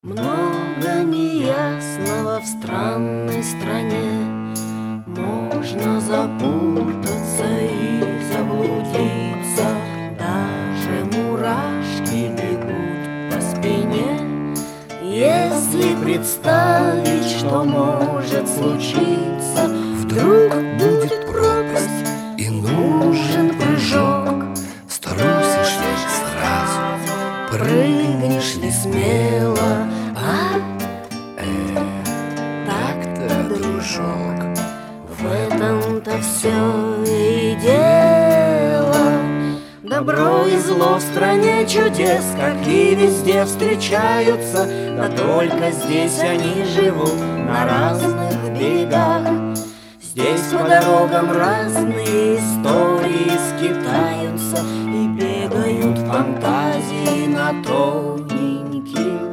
Много неясного в странной стране. Можно запутаться и заблудиться. Даже мурашки бегут по спине. Если представить, что может случиться, вдруг будет пропасть и нужен прыжок. Струсишь ли сразу, Прыгнешь ли смело, так-то, дружок. в этом-то все и дело. Добро и зло в стране чудес, как и везде, встречаются. Да только здесь они живут на разных берегах. Здесь по дорогам разные истории скитаются и бегают фантазии на тоненьких